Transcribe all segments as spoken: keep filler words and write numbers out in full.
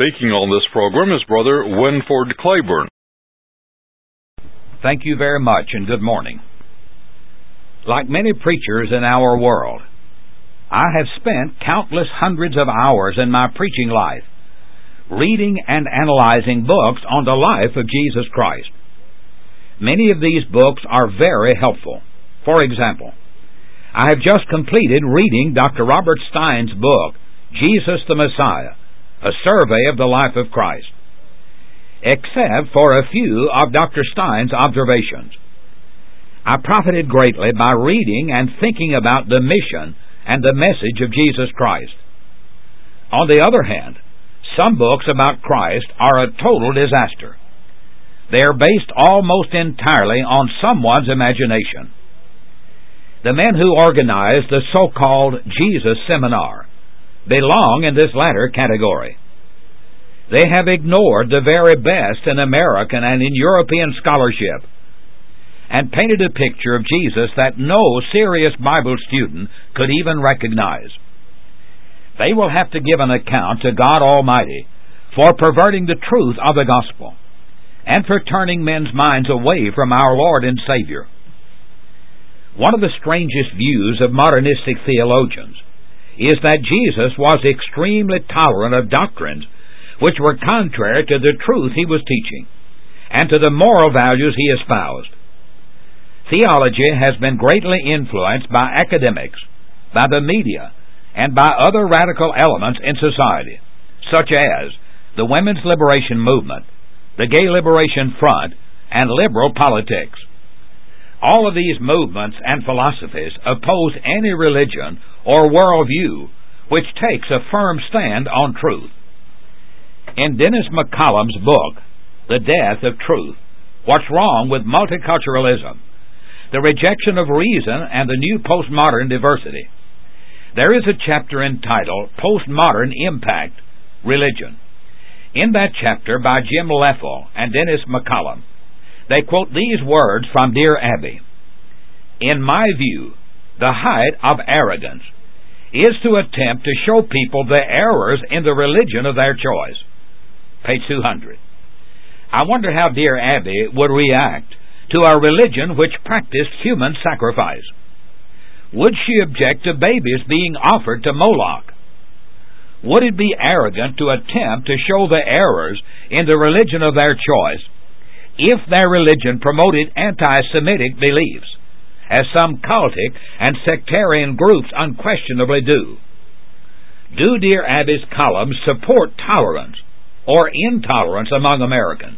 Speaking on this program is Brother Winford Claiborne. Thank you very much, and good morning. Like many preachers in our world, I have spent countless hundreds of hours in my preaching life reading and analyzing books on the life of Jesus Christ. Many of these books are very helpful. For example, I have just completed reading Doctor Robert Stein's book, Jesus the Messiah, a survey of the life of Christ. Except for a few of Doctor Stein's observations, I profited greatly by reading and thinking about the mission and the message of Jesus Christ. On the other hand, some books about Christ are a total disaster. They are based almost entirely on someone's imagination. The men who organized the so-called Jesus Seminar belong in this latter category. They have ignored the very best in American and in European scholarship and painted a picture of Jesus that no serious Bible student could even recognize. They will have to give an account to God Almighty for perverting the truth of the gospel and for turning men's minds away from our Lord and Savior. One of the strangest views of modernistic theologians is that Jesus was extremely tolerant of doctrines which were contrary to the truth he was teaching and to the moral values he espoused. Theology has been greatly influenced by academics, by the media, and by other radical elements in society, such as the women's liberation movement, the gay liberation front, and liberal politics. All of these movements and philosophies oppose any religion or worldview which takes a firm stand on truth. In Dennis McCallum's book, The Death of Truth, What's Wrong with Multiculturalism? The Rejection of Reason and the New Postmodern Diversity, there is a chapter entitled Postmodern Impact, Religion. In that chapter by Jim Leffel and Dennis McCallum, they quote these words from Dear Abby. In my view, the height of arrogance is to attempt to show people the errors in the religion of their choice. Page two hundred. I wonder how Dear Abby would react to a religion which practiced human sacrifice. Would she object to babies being offered to Moloch? Would it be arrogant to attempt to show the errors in the religion of their choice if their religion promoted anti-Semitic beliefs, as some cultic and sectarian groups unquestionably do? Do Dear Abby's columns support tolerance or intolerance among Americans?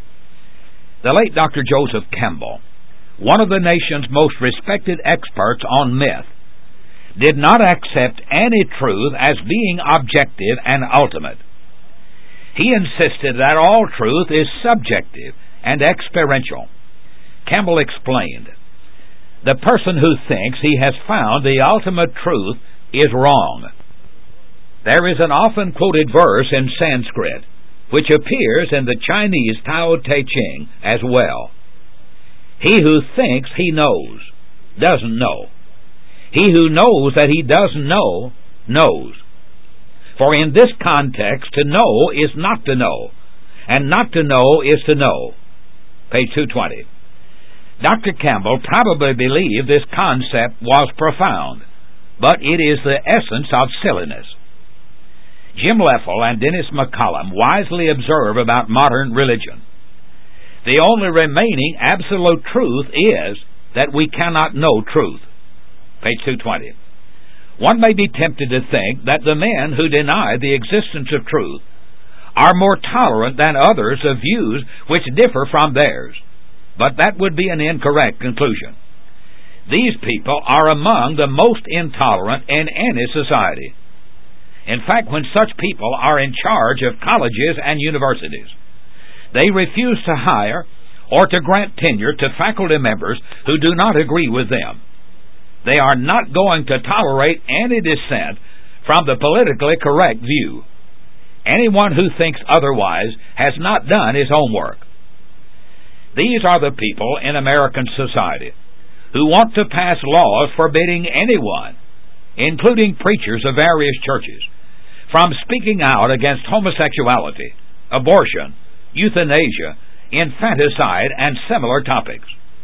The late Doctor Joseph Campbell, one of the nation's most respected experts on myth, did not accept any truth as being objective and ultimate. He insisted that all truth is subjective and experiential. Campbell explained, the person who thinks he has found the ultimate truth is wrong. There is an often quoted verse in Sanskrit which appears in the Chinese Tao Te Ching as well. He who thinks he knows doesn't know. He who knows that he doesn't know, knows. For in this context, to know is not to know, and not to know is to know. Page two twenty. Doctor Campbell probably believed this concept was profound, but it is the essence of silliness. Jim Leffel and Dennis McCallum wisely observe about modern religion. The only remaining absolute truth is that we cannot know truth. Page two twenty. One may be tempted to think that the men who deny the existence of truth are more tolerant than others of views which differ from theirs, but that would be an incorrect conclusion. These people are among the most intolerant in any society. In fact, when such people are in charge of colleges and universities, they refuse to hire or to grant tenure to faculty members who do not agree with them. They are not going to tolerate any dissent from the politically correct view. Anyone who thinks otherwise has not done his homework. These are the people in American society who want to pass laws forbidding anyone, including preachers of various churches, from speaking out against homosexuality, abortion, euthanasia, infanticide, and similar topics.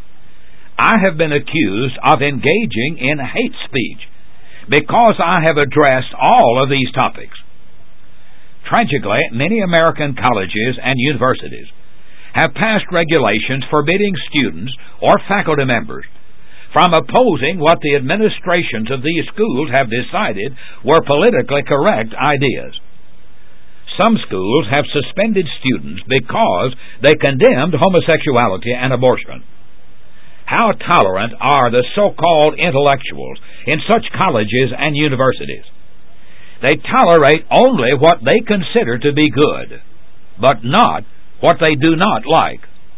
I have been accused of engaging in hate speech because I have addressed all of these topics. Tragically, many American colleges and universities have passed regulations forbidding students or faculty members from opposing what the administrations of these schools have decided were politically correct ideas. Some schools have suspended students because they condemned homosexuality and abortion. How tolerant are the so-called intellectuals in such colleges and universities? They tolerate only what they consider to be good, but not what they do not like.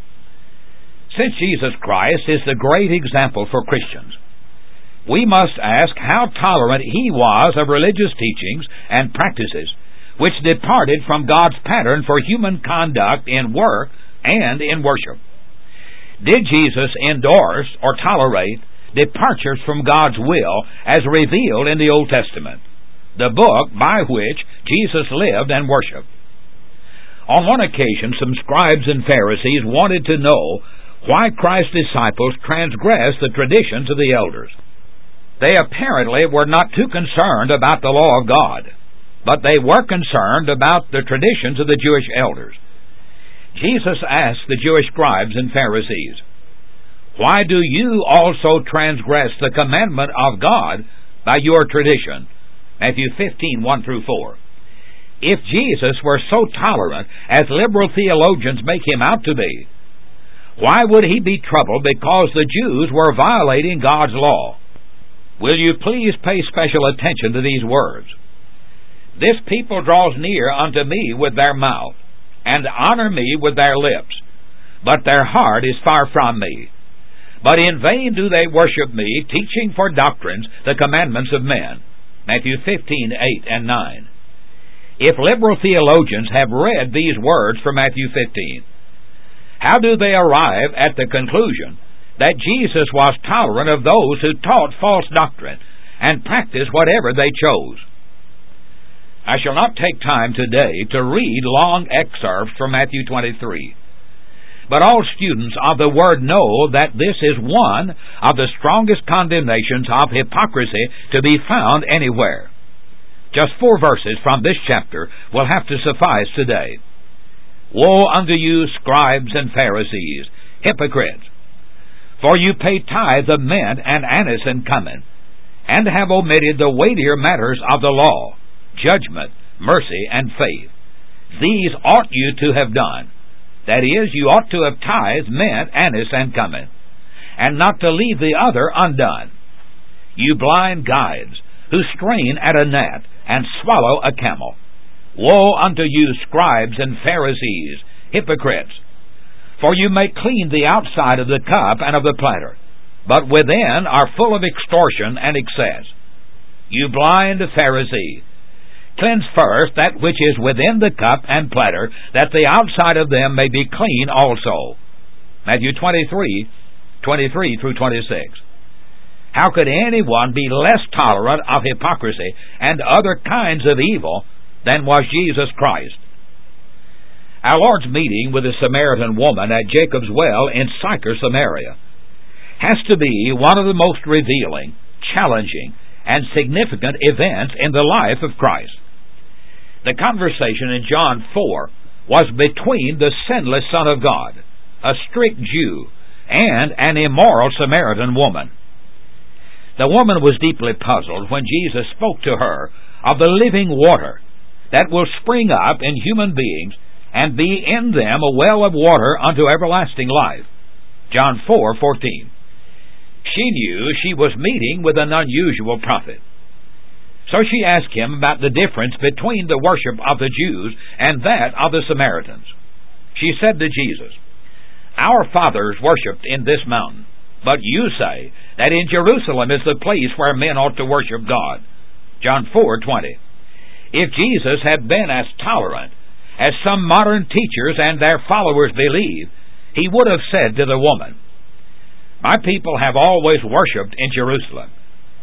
Since Jesus Christ is the great example for Christians, we must ask how tolerant He was of religious teachings and practices which departed from God's pattern for human conduct in work and in worship. Did Jesus endorse or tolerate departures from God's will as revealed in the Old Testament, the book by which Jesus lived and worshiped? On one occasion, some scribes and Pharisees wanted to know why Christ's disciples transgressed the traditions of the elders. They apparently were not too concerned about the law of God, but they were concerned about the traditions of the Jewish elders. Jesus asked the Jewish scribes and Pharisees, "Why do you also transgress the commandment of God by your tradition?" Matthew fifteen, one through four. If Jesus were so tolerant as liberal theologians make Him out to be, why would He be troubled because the Jews were violating God's law? Will you please pay special attention to these words? "This people draws near unto me with their mouth, and honor me with their lips, but their heart is far from me. But in vain do they worship me, teaching for doctrines the commandments of men." Matthew fifteen, eight and nine. If liberal theologians have read these words from Matthew fifteen, how do they arrive at the conclusion that Jesus was tolerant of those who taught false doctrine and practiced whatever they chose? I shall not take time today to read long excerpts from Matthew twenty-three, but all students of the Word know that this is one of the strongest condemnations of hypocrisy to be found anywhere. Just four verses from this chapter will have to suffice today. "Woe unto you, scribes and Pharisees, hypocrites! For you pay tithe of mint and anise and cumin, and have omitted the weightier matters of the law, judgment, mercy, and faith. These ought you to have done. That is, you ought to have tithed mint, anise, and cumin, and not to leave the other undone. You blind guides, who strain at a gnat and swallow a camel. Woe unto you, scribes and Pharisees, hypocrites! For you make clean the outside of the cup and of the platter, but within are full of extortion and excess. You blind Pharisee! Cleanse first that which is within the cup and platter, that the outside of them may be clean also." Matthew twenty-three, twenty-three through twenty-six. How could anyone be less tolerant of hypocrisy and other kinds of evil than was Jesus Christ? Our Lord's meeting with the Samaritan woman at Jacob's well in Sychar, Samaria, has to be one of the most revealing, challenging, and significant events in the life of Christ. The conversation in John four was between the sinless Son of God, a strict Jew, and an immoral Samaritan woman. The woman was deeply puzzled when Jesus spoke to her of the living water that will spring up in human beings and be in them a well of water unto everlasting life. John four fourteen. She knew she was meeting with an unusual prophet. So she asked him about the difference between the worship of the Jews and that of the Samaritans. She said to Jesus, "Our fathers worshipped in this mountain, but you say that in Jerusalem is the place where men ought to worship God." John four twenty. If Jesus had been as tolerant as some modern teachers and their followers believe, He would have said to the woman, "My people have always worshipped in Jerusalem,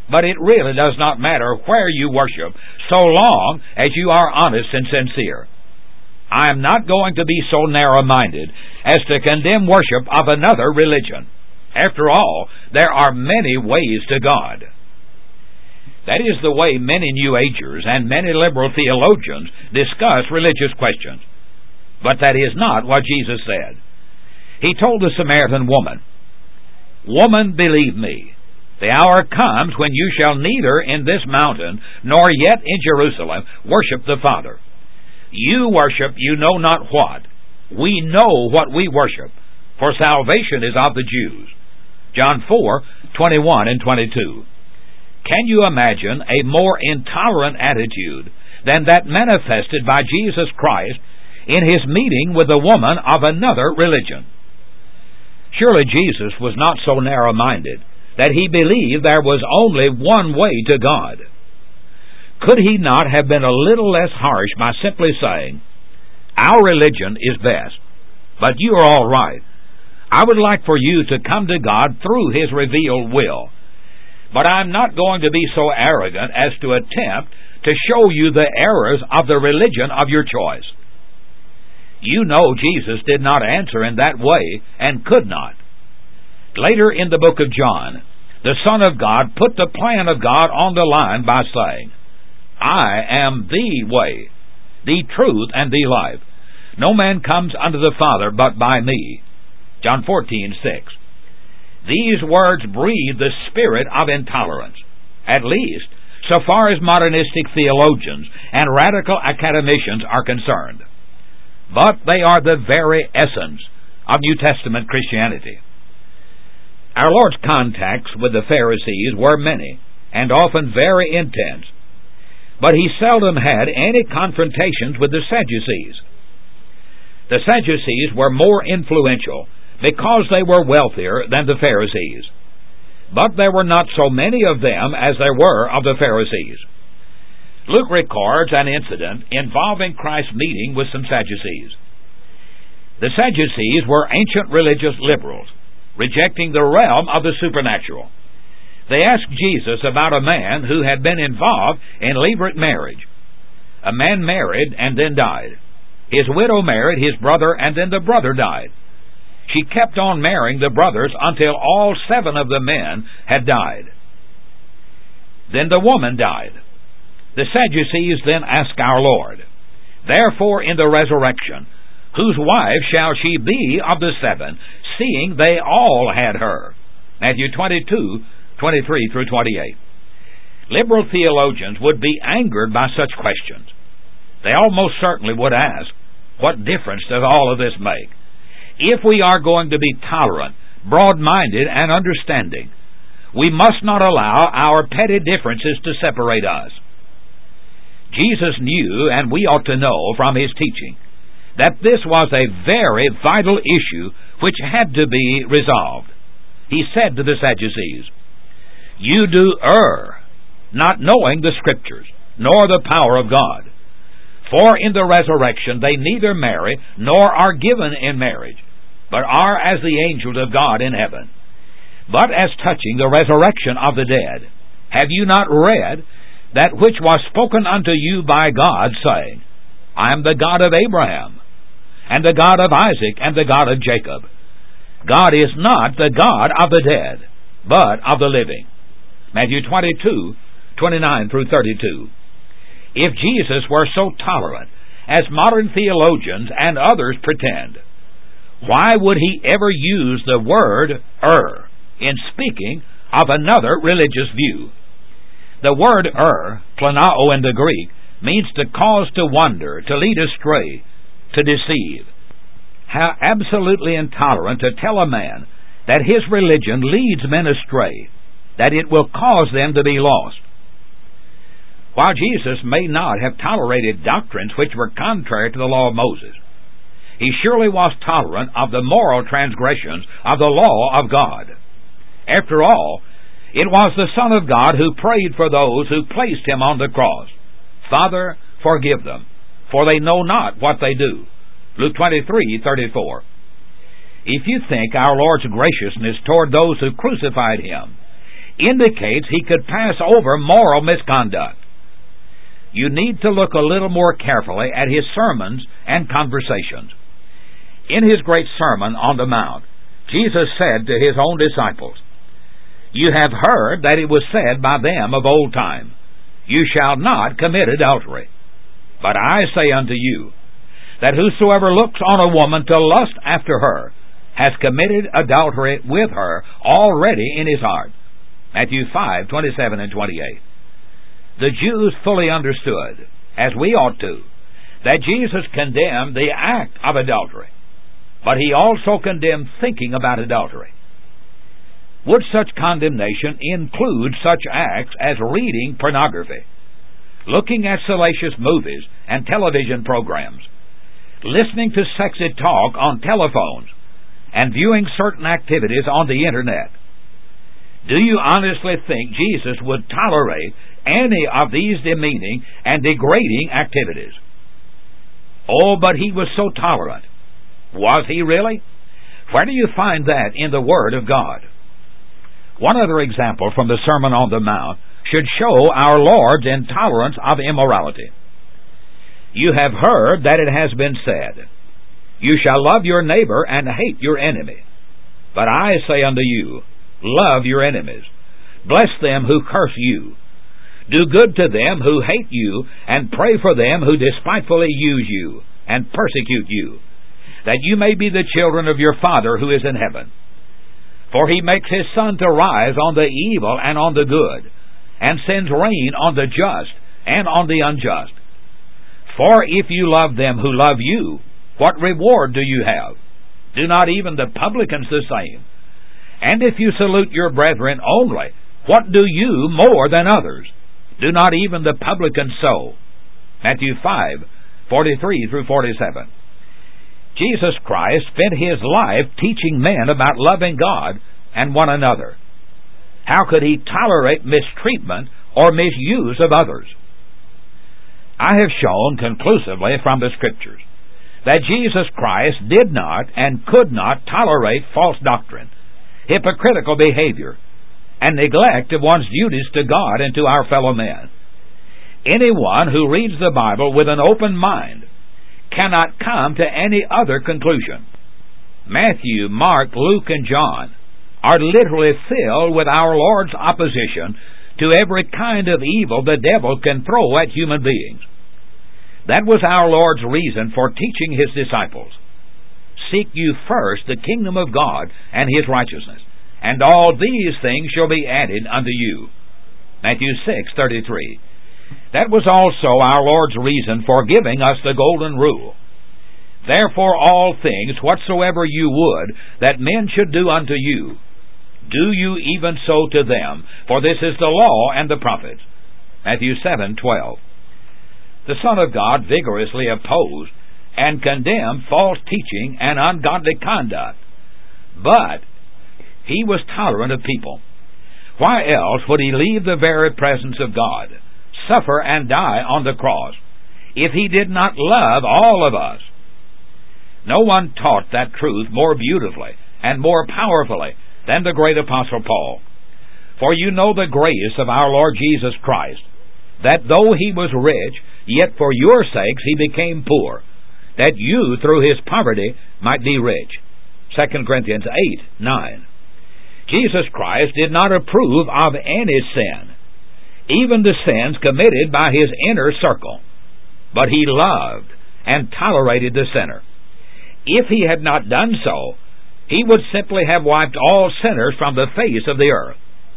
But it really does not matter where you worship, so long as you are honest and sincere. I am not going to be so narrow-minded as to condemn worship of another religion. After all, there are many ways to God. That is the way many New Agers and many liberal theologians discuss religious questions. But that is not what Jesus said. He told the Samaritan woman, "Woman, believe me, the hour comes when you shall neither in this mountain nor yet in Jerusalem worship the Father. You worship you know not what. We know what we worship, for salvation is of the Jews." John four, twenty-one and twenty-two. Can you imagine a more intolerant attitude than that manifested by Jesus Christ in His meeting with a woman of another religion? Surely Jesus was not so narrow-minded that He believed there was only one way to God. Could He not have been a little less harsh by simply saying, "Our religion is best, but you are all right. I would like for you to come to God through His revealed will. But I'm not going to be so arrogant as to attempt to show you the errors of the religion of your choice." You know Jesus did not answer in that way and could not. Later in the book of John, the Son of God put the plan of God on the line by saying, "I am the way, the truth, and the life. No man comes unto the Father but by me." John fourteen, six. These words breathe the spirit of intolerance, at least so far as modernistic theologians and radical academicians are concerned. But they are the very essence of New Testament Christianity. Our Lord's contacts with the Pharisees were many and often very intense, but He seldom had any confrontations with the Sadducees. The Sadducees were more influential because they were wealthier than the Pharisees, but there were not so many of them as there were of the Pharisees. Luke records an incident involving Christ's meeting with some Sadducees. The Sadducees were ancient religious liberals, rejecting the realm of the supernatural. They asked Jesus about a man who had been involved in levirate marriage. A man married and then died. His widow married his brother and then the brother died. She kept on marrying the brothers until all seven of the men had died. Then the woman died. The Sadducees then asked our Lord, "Therefore in the resurrection, whose wife shall she be of the seven, seeing they all had her?" Matthew twenty-two, twenty-three through twenty-eight. Liberal theologians would be angered by such questions. They almost certainly would ask, what difference does all of this make? If we are going to be tolerant, broad-minded, and understanding, we must not allow our petty differences to separate us. Jesus knew, and we ought to know from His teaching, that this was a very vital issue which had to be resolved. He said to the Sadducees, "You do err, not knowing the Scriptures, nor the power of God. For in the resurrection they neither marry nor are given in marriage, but are as the angels of God in heaven. But as touching the resurrection of the dead, have you not read that which was spoken unto you by God, saying, I am the God of Abraham, and the God of Isaac, and the God of Jacob. God is not the God of the dead, but of the living." Matthew twenty-two, twenty-nine through thirty-two. If Jesus were so tolerant as modern theologians and others pretend, why would He ever use the word err in speaking of another religious view? The word err, planao in the Greek, means to cause to wander, to lead astray, to deceive. How absolutely intolerant to tell a man that his religion leads men astray, that it will cause them to be lost. While Jesus may not have tolerated doctrines which were contrary to the law of Moses, He surely was tolerant of the moral transgressions of the law of God. After all, it was the Son of God who prayed for those who placed Him on the cross. "Father, forgive them, for they know not what they do." Luke twenty-three, thirty-four. If you think our Lord's graciousness toward those who crucified Him indicates he could pass over moral misconduct. You need to look a little more carefully at his sermons and conversations. In his great Sermon on the Mount, Jesus said to his own disciples, "You have heard that it was said by them of old time, You shall not commit adultery. But I say unto you, that whosoever looks on a woman to lust after her has committed adultery with her already in his heart." Matthew five, twenty-seven and twenty-eight. The Jews fully understood, as we ought to, that Jesus condemned the act of adultery, but he also condemned thinking about adultery. Would such condemnation include such acts as reading pornography, looking at salacious movies and television programs, listening to sexy talk on telephones, and viewing certain activities on the Internet? Do you honestly think Jesus would tolerate any of these demeaning and degrading activities? Oh, but he was so tolerant. Was he really? Where do you find that in the Word of God? One other example from the Sermon on the Mount should show our Lord's intolerance of immorality. You have heard that it has been said, You shall love your neighbor and hate your enemy. But I say unto you, love your enemies. Bless them who curse you. Do good to them who hate you, and pray for them who despitefully use you and persecute you, that you may be the children of your Father who is in heaven. For he makes his sun to rise on the evil and on the good, and sends rain on the just and on the unjust. For if you love them who love you, what reward do you have? Do not even the publicans the same? And if you salute your brethren only, what do you more than others? Do not even the publicans so? Matthew five, forty-three through forty-seven. Jesus Christ spent his life teaching men about loving God and one another. How could he tolerate mistreatment or misuse of others? I have shown conclusively from the Scriptures that Jesus Christ did not and could not tolerate false doctrine, hypocritical behavior, and neglect of one's duties to God and to our fellow men. Anyone who reads the Bible with an open mind cannot come to any other conclusion. Matthew, Mark, Luke, and John are literally filled with our Lord's opposition to every kind of evil the devil can throw at human beings. That was our Lord's reason for teaching his disciples. Seek you first the kingdom of God and his righteousness, and all these things shall be added unto you. Matthew six, thirty-three. That was also our Lord's reason for giving us the golden rule. Therefore all things whatsoever you would that men should do unto you, do you even so to them, for this is the law and the prophets. Matthew seven, twelve. The Son of God vigorously opposed and condemned false teaching and ungodly conduct, but he was tolerant of people. Why else would he leave the very presence of God, suffer and die on the cross, if he did not love all of us? No one taught that truth more beautifully and more powerfully than the great Apostle Paul. For you know the grace of our Lord Jesus Christ, that though he was rich, yet for your sakes he became poor, that you through his poverty might be rich. Second Corinthians eight, nine. Jesus Christ did not approve of any sin, even the sins committed by his inner circle, but he loved and tolerated the sinner. If he had not done so, he would simply have wiped all sinners from the face of the earth.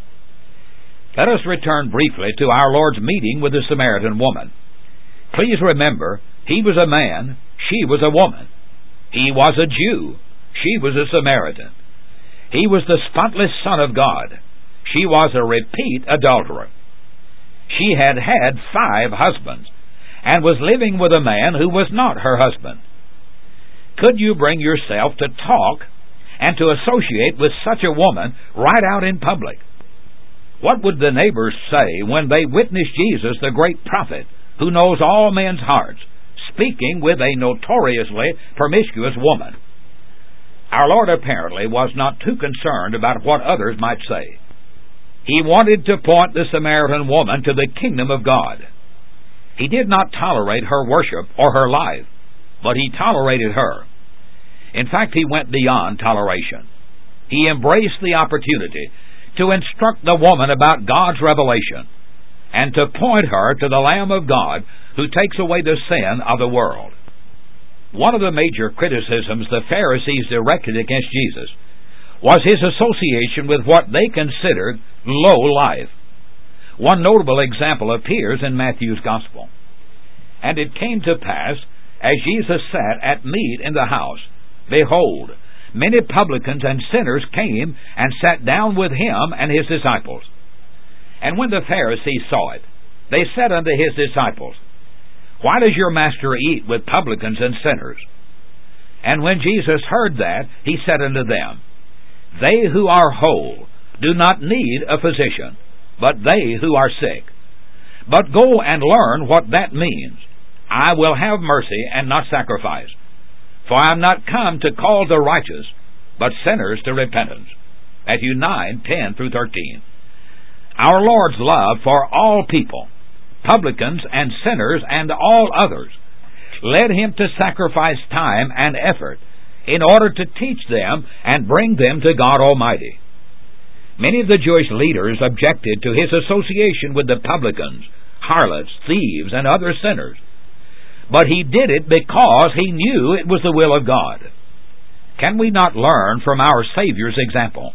Let us return briefly to our Lord's meeting with the Samaritan woman. Please remember, he was a man, she was a woman. He was a Jew, she was a Samaritan. He was the spotless Son of God. She was a repeat adulterer. She had had five husbands and was living with a man who was not her husband. Could you bring yourself to talk and to associate with such a woman right out in public? What would the neighbors say when they witnessed Jesus, the great prophet, who knows all men's hearts, speaking with a notoriously promiscuous woman? Our Lord apparently was not too concerned about what others might say. He wanted to point the Samaritan woman to the kingdom of God. He did not tolerate her worship or her life, but he tolerated her. In fact, he went beyond toleration. He embraced the opportunity to instruct the woman about God's revelation and to point her to the Lamb of God who takes away the sin of the world. One of the major criticisms the Pharisees directed against Jesus was his association with what they considered low life. One notable example appears in Matthew's Gospel. And it came to pass, as Jesus sat at meat in the house, behold, many publicans and sinners came and sat down with him and his disciples. And when the Pharisees saw it, they said unto his disciples, Why does your master eat with publicans and sinners? And when Jesus heard that, he said unto them, They who are whole do not need a physician, but they who are sick. But go and learn what that means. I will have mercy and not sacrifice. For I am not come to call the righteous, but sinners to repentance. Matthew nine, ten through thirteen. Our Lord's love for all people, publicans and sinners and all others, led him to sacrifice time and effort in order to teach them and bring them to God Almighty. Many of the Jewish leaders objected to his association with the publicans, harlots, thieves, and other sinners. But he did it because he knew it was the will of God. Can we not learn from our Savior's example?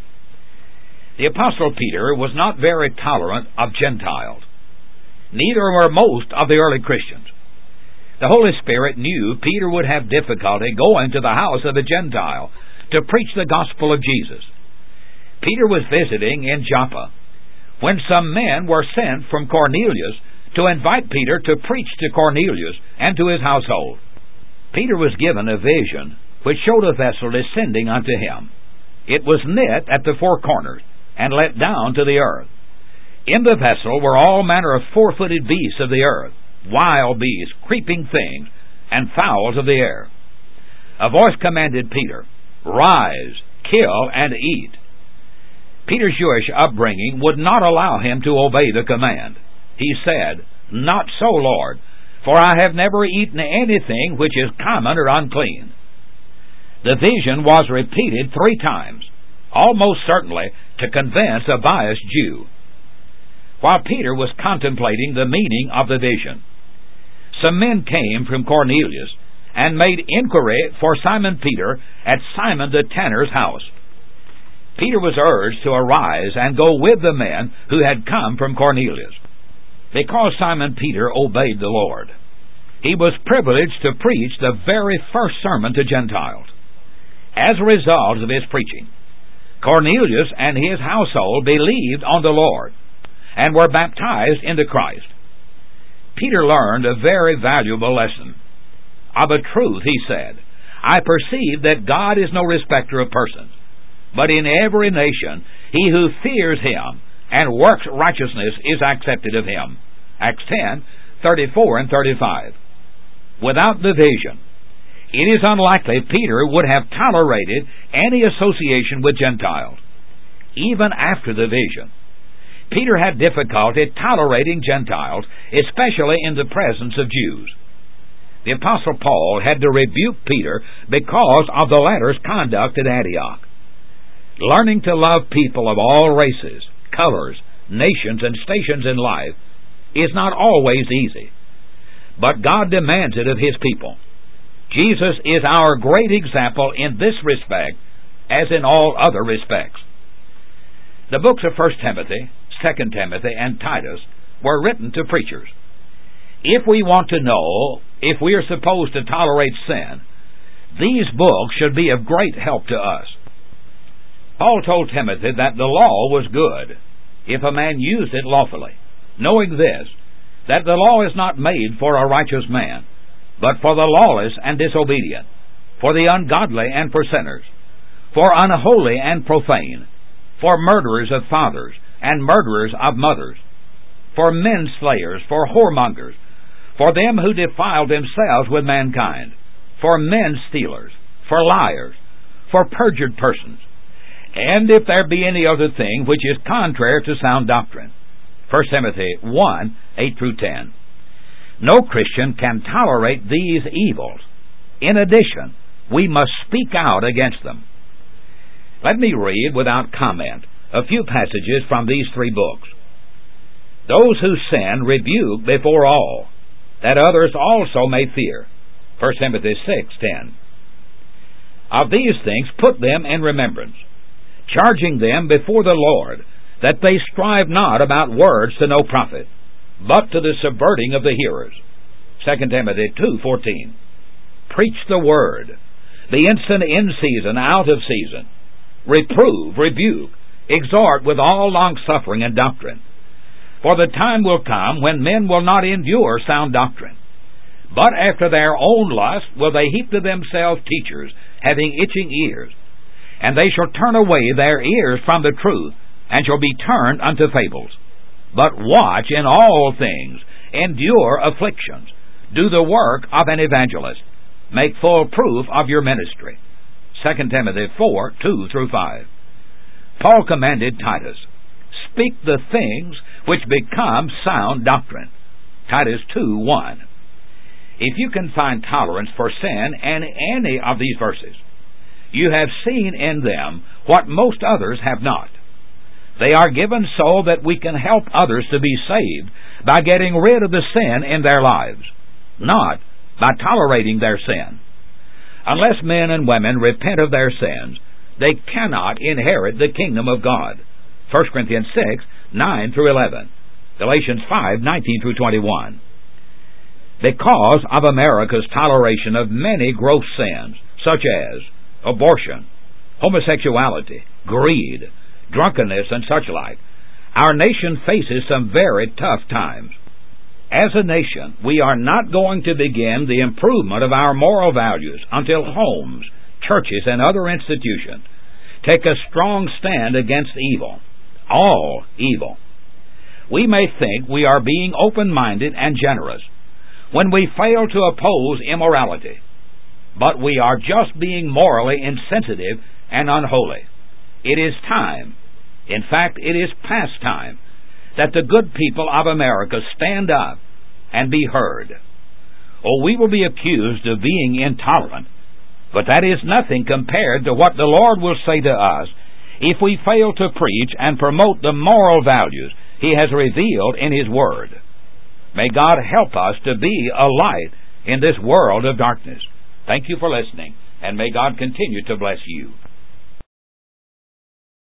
The Apostle Peter was not very tolerant of Gentiles. Neither were most of the early Christians. The Holy Spirit knew Peter would have difficulty going to the house of a Gentile to preach the gospel of Jesus. Peter was visiting in Joppa when some men were sent from Cornelius to invite Peter to preach to Cornelius and to his household. Peter was given a vision which showed a vessel descending unto him. It was knit at the four corners and let down to the earth. In the vessel were all manner of four-footed beasts of the earth, wild beasts, creeping things, and fowls of the air. A voice commanded Peter, Rise, kill, and eat. Peter's Jewish upbringing would not allow him to obey the command. He said, Not so, Lord, for I have never eaten anything which is common or unclean. The vision was repeated three times, almost certainly to convince a biased Jew. While Peter was contemplating the meaning of the vision, some men came from Cornelius and made inquiry for Simon Peter at Simon the tanner's house. Peter was urged to arise and go with the men who had come from Cornelius. Because Simon Peter obeyed the Lord, he was privileged to preach the very first sermon to Gentiles. As a result of his preaching, Cornelius and his household believed on the Lord and were baptized into Christ. Peter learned a very valuable lesson. Of a truth, he said, I perceive that God is no respecter of persons, but in every nation he who fears him and works righteousness is accepted of him. Acts ten, thirty-four and thirty-five. Without the vision, it is unlikely Peter would have tolerated any association with Gentiles. Even after the vision, Peter had difficulty tolerating Gentiles, especially in the presence of Jews. The Apostle Paul had to rebuke Peter because of the latter's conduct at Antioch. Learning to love people of all races, colors, nations, and stations in life is not always easy, but God demands it of His people. Jesus is our great example in this respect, as in all other respects. The books of First Timothy, Second Timothy, and Titus were written to preachers. If we want to know if we are supposed to tolerate sin, these books should be of great help to us. Paul told Timothy that the law was good if a man used it lawfully, knowing this, that the law is not made for a righteous man, but for the lawless and disobedient, for the ungodly and for sinners, for unholy and profane, for murderers of fathers and murderers of mothers, for menslayers, for whoremongers, for them who defile themselves with mankind, for men stealers, for liars, for perjured persons, And if there be any other thing which is contrary to sound doctrine. First Timothy one, eight through ten. No Christian can tolerate these evils. In addition, we must speak out against them. Let me read, without comment, a few passages from these three books. Those who sin rebuke before all, that others also may fear. First Timothy six, ten. Of these things put them in remembrance, charging them before the Lord, that they strive not about words to no profit, but to the subverting of the hearers. Second Timothy two, fourteen. Preach the word. Be instant in season, out of season. Reprove, rebuke, exhort with all longsuffering and doctrine. For the time will come when men will not endure sound doctrine, but after their own lust will they heap to themselves teachers, having itching ears. And they shall turn away their ears from the truth, and shall be turned unto fables. But watch in all things, endure afflictions, do the work of an evangelist, make full proof of your ministry. Second Timothy four, two through five. Paul commanded Titus, speak the things which become sound doctrine. Titus two, one. If you can find tolerance for sin in any of these verses, you have seen in them what most others have not. They are given so that we can help others to be saved by getting rid of the sin in their lives, not by tolerating their sin. Unless men and women repent of their sins, they cannot inherit the kingdom of God. First Corinthians six, nine through eleven. Galatians five, nineteen through twenty-one. Because of America's toleration of many gross sins, such as abortion, homosexuality, greed, drunkenness, and such like, our nation faces some very tough times. As a nation, we are not going to begin the improvement of our moral values until homes, churches, and other institutions take a strong stand against evil, all evil. We may think we are being open-minded and generous when we fail to oppose immorality, but we are just being morally insensitive and unholy. It is time, in fact, it is past time, that the good people of America stand up and be heard. Oh, we will be accused of being intolerant, but that is nothing compared to what the Lord will say to us if we fail to preach and promote the moral values He has revealed in His Word. May God help us to be a light in this world of darkness. Thank you for listening, and may God continue to bless you.